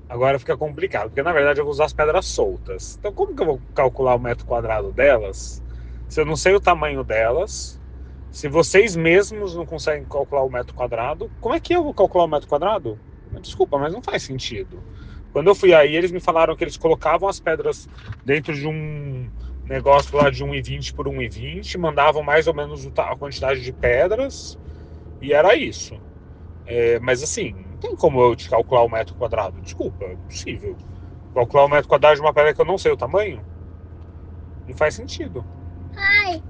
Agora fica complicado, porque na verdade eu vou usar as pedras soltas. Então como que eu vou calcular o metro quadrado delas se eu não sei o tamanho delas? Se vocês mesmos não conseguem calcular o metro quadrado, como é que eu vou calcular o metro quadrado? Desculpa, mas não faz sentido. Quando eu fui aí, eles me falaram que eles colocavam as pedras dentro de um negócio lá de 1,20 por 1,20, mandavam mais ou menos a quantidade de pedras e era isso. Mas assim, não tem como eu te calcular o metro quadrado. Desculpa, é impossível. Calcular o metro quadrado de uma pedra que eu não sei o tamanho? Não faz sentido.